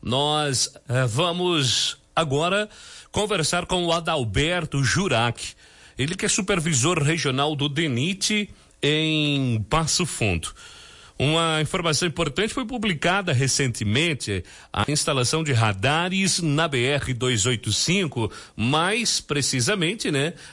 nós vamos agora conversar com o Adalberto Jurac. Ele que é supervisor regional do DENIT em Passo Fundo. Uma informação importante foi publicada recentemente, a instalação de radares na BR-285, mais precisamente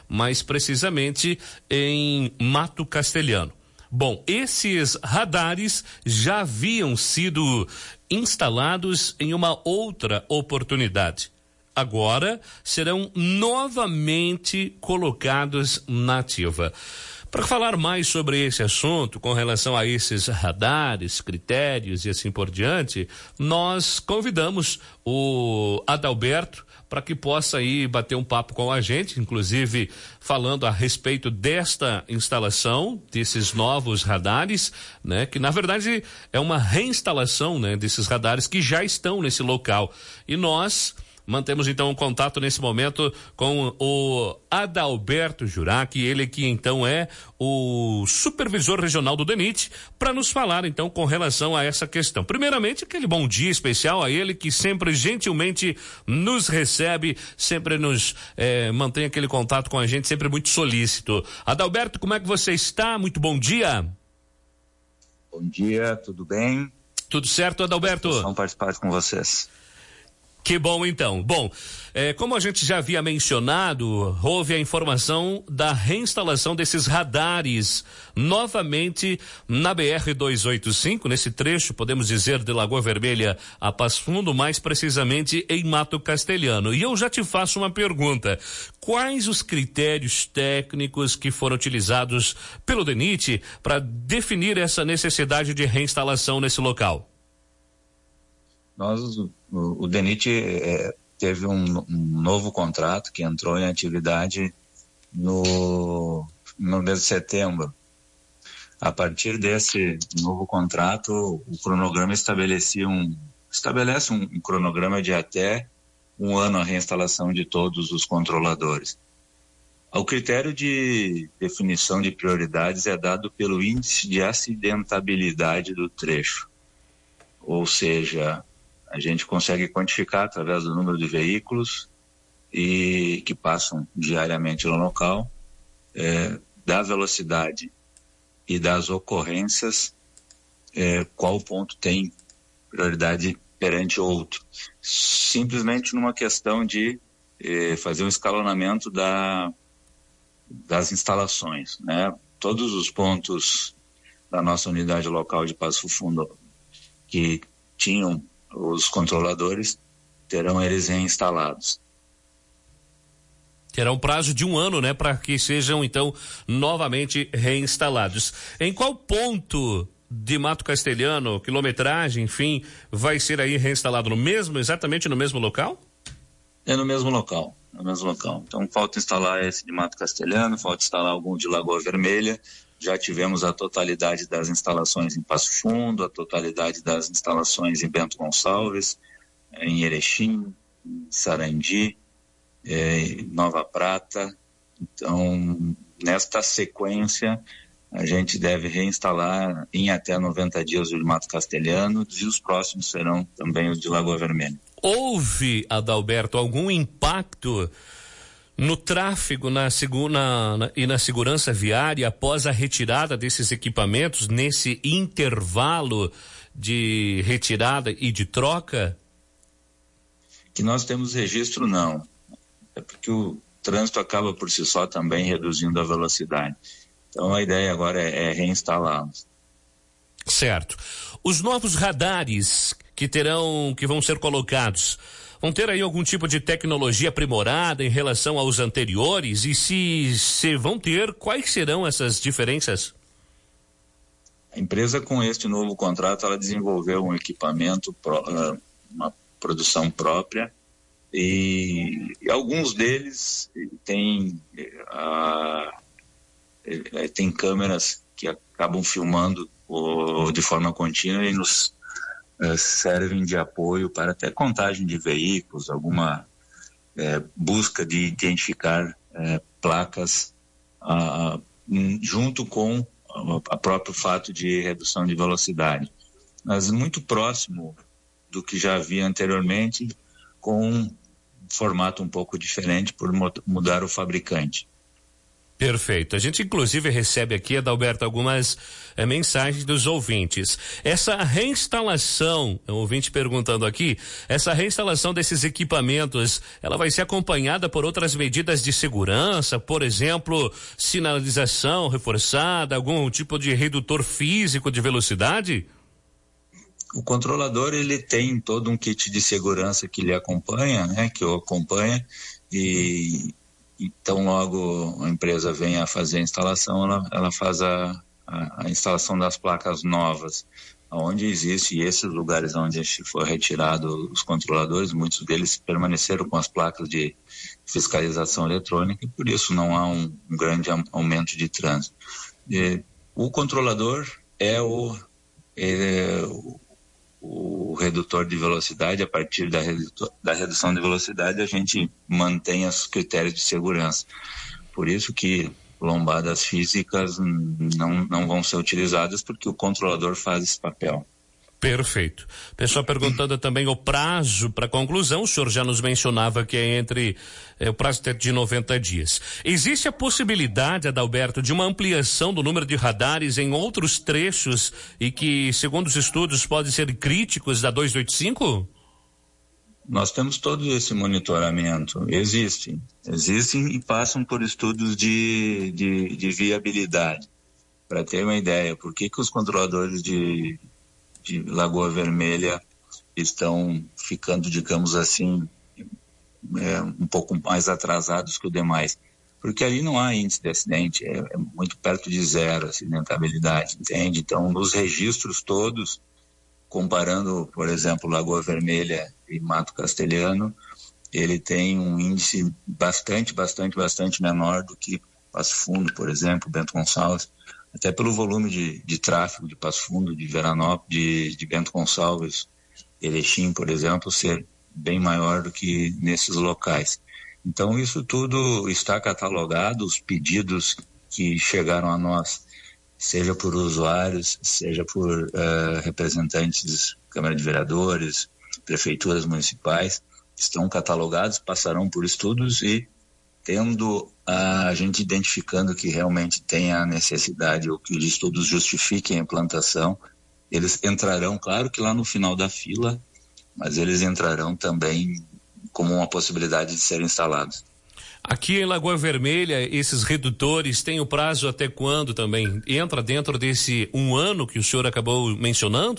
em Mato Castelhano. Bom, esses radares já haviam sido instalados em uma outra oportunidade. Agora serão novamente colocados na ativa. Para falar mais sobre esse assunto, com relação a esses radares, critérios e assim por diante, nós convidamos o Adalberto para que possa aí bater um papo com a gente, inclusive falando a respeito desta instalação, desses novos radares, né? Que na verdade é uma reinstalação, né? Desses radares que já estão nesse local. E nós mantemos então um contato nesse momento com o Adalberto Jurac, ele que então é o supervisor regional do DENIT, para nos falar então com relação a essa questão. Primeiramente, aquele bom dia especial a ele que sempre gentilmente nos recebe, sempre nos mantém aquele contato com a gente, sempre muito solícito. Adalberto, como é que você está? Muito bom dia. Bom dia, tudo bem? Tudo certo, Adalberto? Vamos participar com vocês. Que bom, então. Bom, como a gente já havia mencionado, houve a informação da reinstalação desses radares novamente na BR-285, nesse trecho, podemos dizer, de Lagoa Vermelha a Passo Fundo, mais precisamente em Mato Castelhano. E eu já te faço uma pergunta. Quais os critérios técnicos que foram utilizados pelo DENIT para definir essa necessidade de reinstalação nesse local? O DENIT teve um novo contrato que entrou em atividade no mês de setembro. A partir desse novo contrato, o cronograma estabelece um cronograma de até um ano a reinstalação de todos os controladores. O critério de definição de prioridades é dado pelo índice de acidentabilidade do trecho, ou seja, a gente consegue quantificar através do número de veículos que passam diariamente no local, da velocidade e das ocorrências, qual ponto tem prioridade perante outro. Simplesmente numa questão de fazer um escalonamento das instalações, né? Todos os pontos da nossa unidade local de Passo Fundo que tinham os controladores, terão eles reinstalados. Terá um prazo de um ano, né, para que sejam então novamente reinstalados. Em qual ponto de Mato Castelhano, quilometragem, enfim, vai ser aí reinstalado exatamente no mesmo local? É no mesmo local. Então falta instalar esse de Mato Castelhano, falta instalar algum de Lagoa Vermelha. Já tivemos a totalidade das instalações em Passo Fundo, a totalidade das instalações em Bento Gonçalves, em Erechim, em Sarandi, Nova Prata. Então, nesta sequência, a gente deve reinstalar em até 90 dias o de Mato Castelhano e os próximos serão também os de Lagoa Vermelha. Houve, Adalberto, algum impacto no tráfego e na segurança viária após a retirada desses equipamentos, nesse intervalo de retirada e de troca? Que nós temos registro, não. É porque o trânsito acaba por si só também reduzindo a velocidade. Então a ideia agora é reinstalá-los. Certo. Os novos radares que vão ser colocados, vão ter aí algum tipo de tecnologia aprimorada em relação aos anteriores? E se vão ter, quais serão essas diferenças? A empresa, com este novo contrato, ela desenvolveu um equipamento, uma produção própria, e alguns deles têm câmeras que acabam filmando de forma contínua e nos servem de apoio para até contagem de veículos, alguma busca de identificar placas junto com o próprio fato de redução de velocidade. Mas muito próximo do que já havia anteriormente, com um formato um pouco diferente por mudar o fabricante. Perfeito. A gente inclusive recebe aqui, Adalberto, algumas mensagens dos ouvintes. Essa reinstalação, o ouvinte perguntando aqui, essa reinstalação desses equipamentos, ela vai ser acompanhada por outras medidas de segurança, por exemplo, sinalização reforçada, algum tipo de redutor físico de velocidade? O controlador, ele tem todo um kit de segurança que lhe acompanha, né, que o acompanha, e então logo a empresa vem a fazer a instalação, ela faz a instalação das placas novas, onde existe, e esses lugares onde foi retirado os controladores, muitos deles permaneceram com as placas de fiscalização eletrônica, e por isso não há um grande aumento de trânsito. O controlador é o redutor de velocidade. A partir da redução de velocidade, a gente mantém os critérios de segurança. Por isso que lombadas físicas não vão ser utilizadas, porque o controlador faz esse papel. Perfeito. Pessoal perguntando também o prazo para conclusão, o senhor já nos mencionava que é entre o prazo de 90 dias. Existe a possibilidade, Adalberto, de uma ampliação do número de radares em outros trechos e que, segundo os estudos, podem ser críticos da 285? Nós temos todo esse monitoramento. Existem e passam por estudos de viabilidade. Para ter uma ideia, por que os controladores de Lagoa Vermelha estão ficando, digamos assim, um pouco mais atrasados que os demais? Porque ali não há índice de acidente, é muito perto de zero a acidentabilidade, entende? Então, nos registros todos, comparando, por exemplo, Lagoa Vermelha e Mato Castelhano, ele tem um índice bastante menor do que Passo Fundo, por exemplo, Bento Gonçalves, até pelo volume de tráfego de Passo Fundo, de Veranópolis, de Bento Gonçalves, Erechim, por exemplo, ser bem maior do que nesses locais. Então, isso tudo está catalogado, os pedidos que chegaram a nós, seja por usuários, seja por representantes, Câmara de Vereadores, prefeituras municipais, estão catalogados, passarão por estudos e tendo a gente identificando que realmente tem a necessidade ou que os estudos justifiquem a implantação, eles entrarão, claro que lá no final da fila, mas eles entrarão também como uma possibilidade de serem instalados. Aqui em Lagoa Vermelha, esses redutores têm o prazo até quando também? Entra dentro desse 1 ano que o senhor acabou mencionando?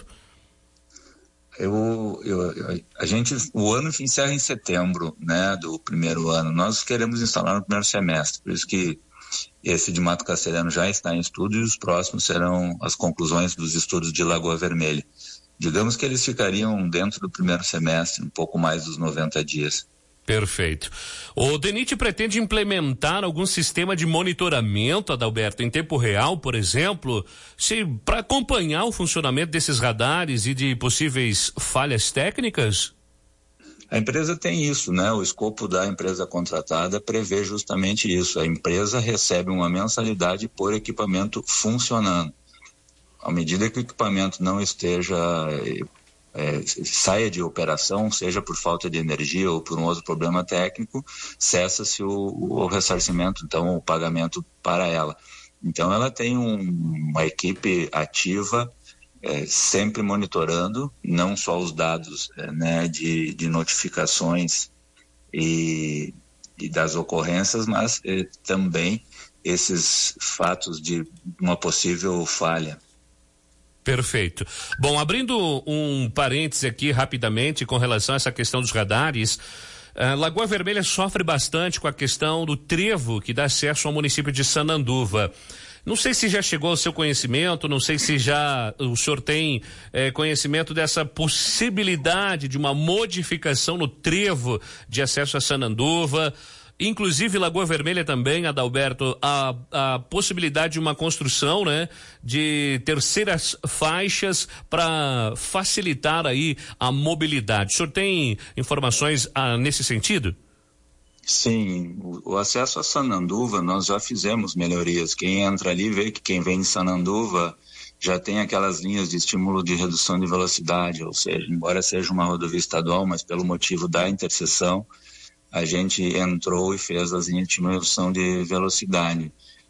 O ano encerra em setembro, né, do primeiro ano. Nós queremos instalar no primeiro semestre, por isso que esse de Mato Castelhano já está em estudo e os próximos serão as conclusões dos estudos de Lagoa Vermelha. Digamos que eles ficariam dentro do primeiro semestre, um pouco mais dos 90 dias. Perfeito. O DENIT pretende implementar algum sistema de monitoramento, Adalberto, em tempo real, por exemplo, para acompanhar o funcionamento desses radares e de possíveis falhas técnicas? A empresa tem isso, né? O escopo da empresa contratada prevê justamente isso. A empresa recebe uma mensalidade por equipamento funcionando. À medida que o equipamento não esteja saia de operação, seja por falta de energia ou por um outro problema técnico, cessa-se o ressarcimento, então o pagamento para ela. Então ela tem uma equipe ativa, sempre monitorando, não só os dados né, de notificações e das ocorrências, mas também esses fatos de uma possível falha. Perfeito. Bom, abrindo um parêntese aqui rapidamente com relação a essa questão dos radares, Lagoa Vermelha sofre bastante com a questão do trevo que dá acesso ao município de Sananduva. Não sei se já chegou ao seu conhecimento, não sei se já o senhor tem conhecimento dessa possibilidade de uma modificação no trevo de acesso a Sananduva. Inclusive Lagoa Vermelha também, Adalberto, a possibilidade de uma construção, né, de terceiras faixas para facilitar aí a mobilidade. O senhor tem informações nesse sentido? Sim, o acesso a Sananduva nós já fizemos melhorias. Quem entra ali vê que quem vem de Sananduva já tem aquelas linhas de estímulo de redução de velocidade, ou seja, embora seja uma rodovia estadual, mas pelo motivo da interseção, a gente entrou e fez as linhas de redução de velocidade.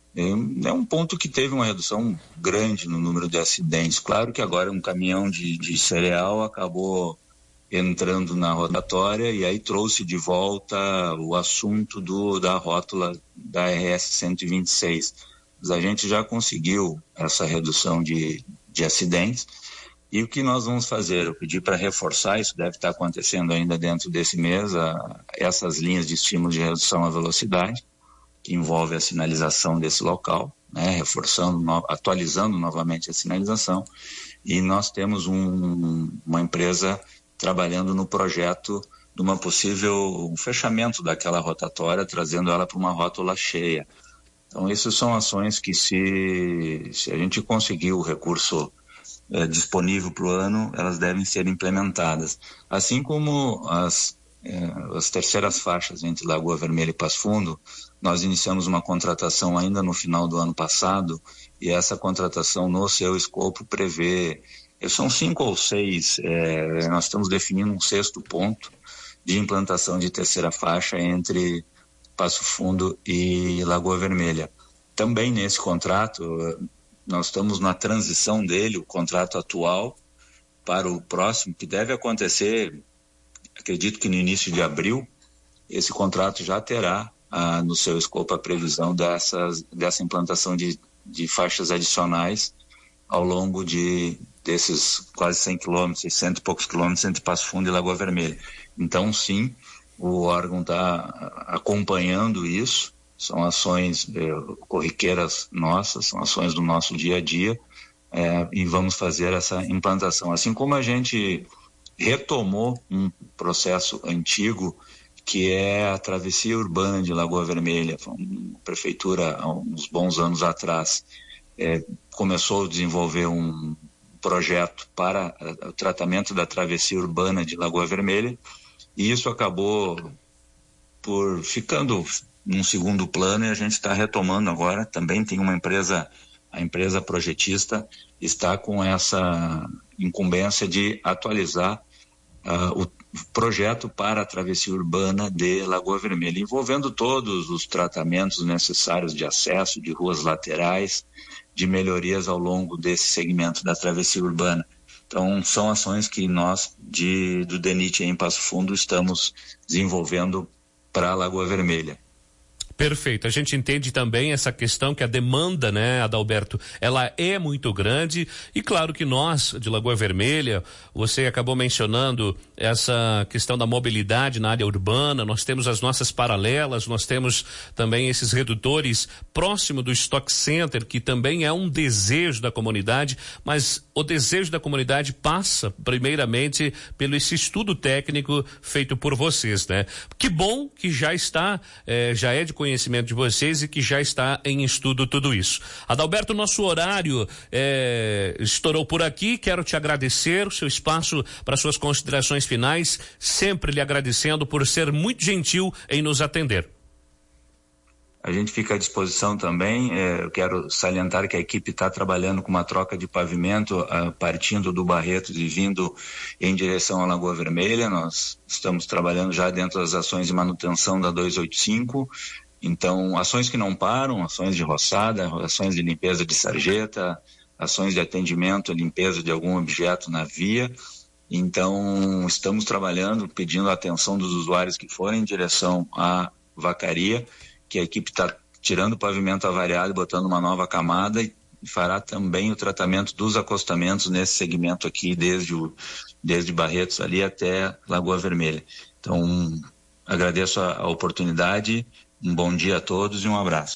É um ponto que teve uma redução grande no número de acidentes. Claro que agora um caminhão de cereal acabou entrando na rotatória e aí trouxe de volta o assunto da rótula da RS 126. Mas a gente já conseguiu essa redução de acidentes. E o que nós vamos fazer? Eu pedi para reforçar, isso deve estar acontecendo ainda dentro desse mês, essas linhas de estímulo de redução à velocidade, que envolve a sinalização desse local, né, reforçando, atualizando novamente a sinalização. E nós temos uma empresa trabalhando no projeto de uma possível fechamento daquela rotatória, trazendo ela para uma rótula cheia. Então, essas são ações que, se a gente conseguir o recurso disponível para o ano, elas devem ser implementadas. Assim como as terceiras faixas entre Lagoa Vermelha e Passo Fundo, nós iniciamos uma contratação ainda no final do ano passado, e essa contratação, no seu escopo, prevê, são 5 ou 6, nós estamos definindo um 6º ponto de implantação de terceira faixa entre Passo Fundo e Lagoa Vermelha. Também nesse contrato, nós estamos na transição dele, o contrato atual, para o próximo, que deve acontecer, acredito que no início de abril. Esse contrato já terá no seu escopo a previsão dessa implantação de faixas adicionais ao longo desses quase 100 quilômetros, 100 e poucos quilômetros entre Passo Fundo e Lagoa Vermelha. Então, sim, o órgão está acompanhando isso, são ações corriqueiras nossas, são ações do nosso dia a dia, e vamos fazer essa implantação. Assim como a gente retomou um processo antigo, que é a travessia urbana de Lagoa Vermelha. A prefeitura, há uns bons anos atrás, começou a desenvolver um projeto para o tratamento da travessia urbana de Lagoa Vermelha, e isso acabou por ficando num segundo plano, e a gente está retomando agora. Também tem uma empresa, a empresa projetista está com essa incumbência de atualizar o projeto para a travessia urbana de Lagoa Vermelha, envolvendo todos os tratamentos necessários de acesso, de ruas laterais, de melhorias ao longo desse segmento da travessia urbana. Então, são ações que nós, do DENIT em Passo Fundo, estamos desenvolvendo para a Lagoa Vermelha. Perfeito. A gente entende também essa questão que a demanda, né, Adalberto, ela é muito grande, e claro que nós, de Lagoa Vermelha, você acabou mencionando essa questão da mobilidade na área urbana, nós temos as nossas paralelas, nós temos também esses redutores próximo do Stock Center, que também é um desejo da comunidade, mas o desejo da comunidade passa primeiramente pelo esse estudo técnico feito por vocês, né? Que bom que já está, já é de conhecimento de vocês e que já está em estudo tudo isso. Adalberto, nosso horário estourou por aqui. Quero te agradecer o seu espaço para suas considerações finais, sempre lhe agradecendo por ser muito gentil em nos atender. A gente fica à disposição também. Eu quero salientar que a equipe está trabalhando com uma troca de pavimento partindo do Barretos e vindo em direção à Lagoa Vermelha. Nós estamos trabalhando já dentro das ações de manutenção da 285. Então, ações que não param, ações de roçada, ações de limpeza de sarjeta, ações de atendimento, limpeza de algum objeto na via. Então, estamos trabalhando, pedindo a atenção dos usuários que forem em direção à Vacaria, que a equipe está tirando o pavimento avariado e botando uma nova camada, e fará também o tratamento dos acostamentos nesse segmento aqui, desde Barretos ali até Lagoa Vermelha. Então, agradeço a oportunidade, um bom dia a todos e um abraço.